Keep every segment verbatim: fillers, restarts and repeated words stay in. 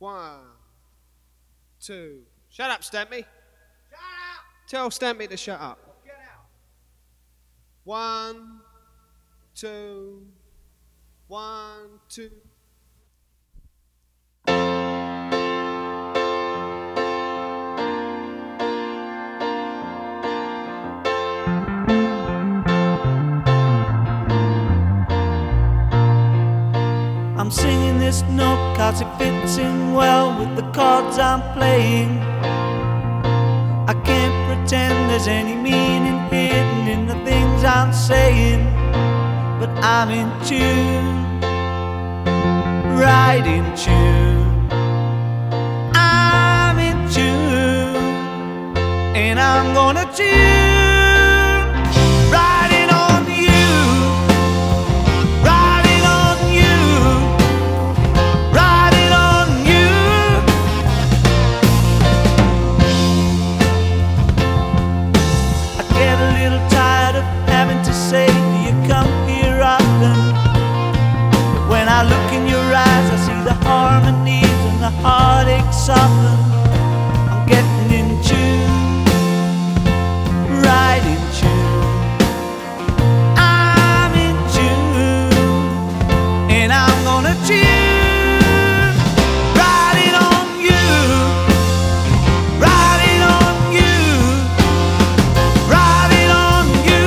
One, two. Shut up, Stampy. Shut up. Tell Stampy to shut up. Get out. One, two. One, two. I'm singing this note cause it fits in well with the chords I'm playing. I can't pretend there's any meaning hidden in the things I'm saying, but I'm in tune, right in tune. I'm in tune, and I'm gonna tune. I look in your eyes, I see the harmonies and the heartache soften. I'm getting in tune, right in tune. I'm in tune, and I'm gonna tune. Riding on you, riding on you, riding on you.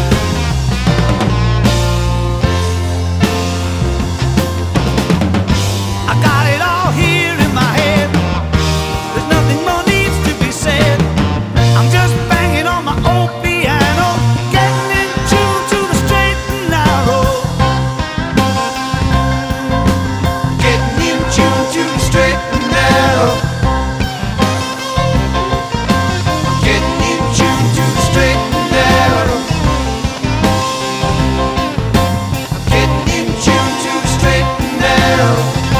I got it all here in my head. There's nothing more needs to be said. I'm just banging on my old piano, getting in tune to the straight and narrow. Getting in tune to the straight and narrow. Getting in tune to the straight and narrow. Getting in tune to the straight and narrow.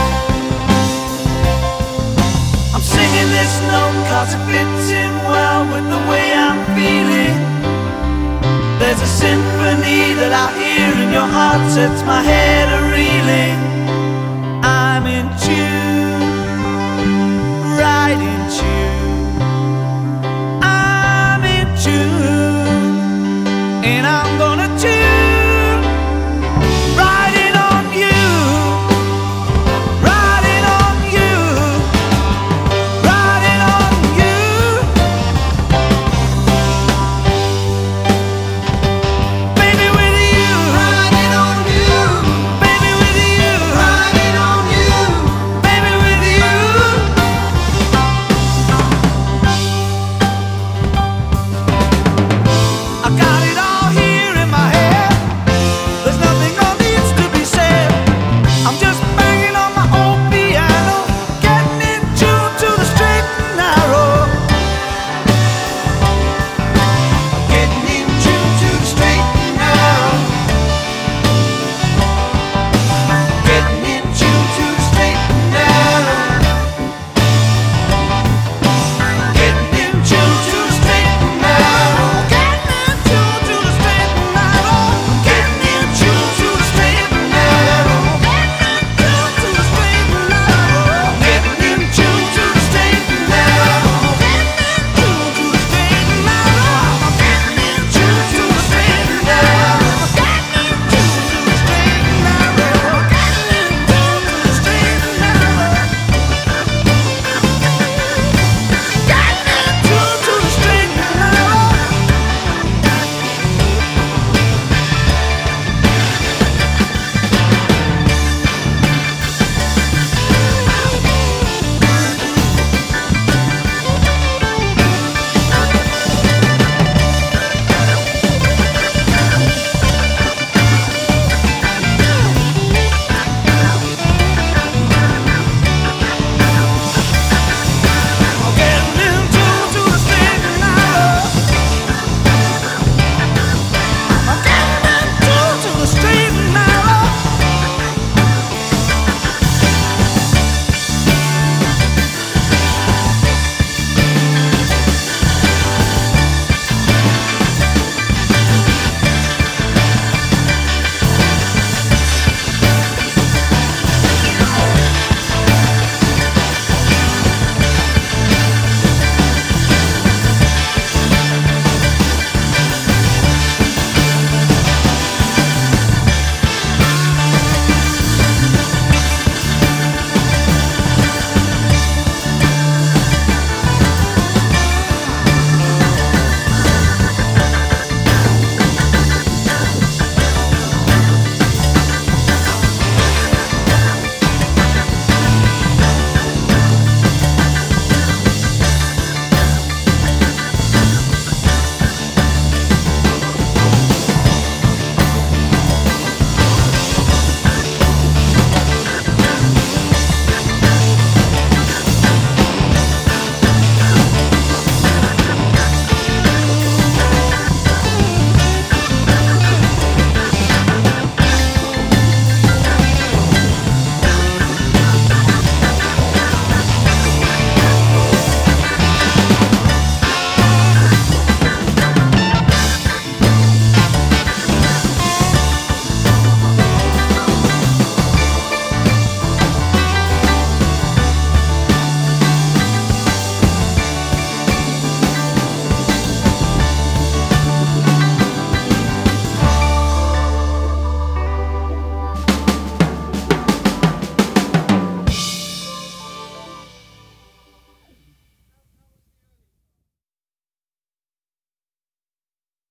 I'm singing this note cause it fits in well with the way I'm feeling. There's a symphony that I hear and your heart sets my head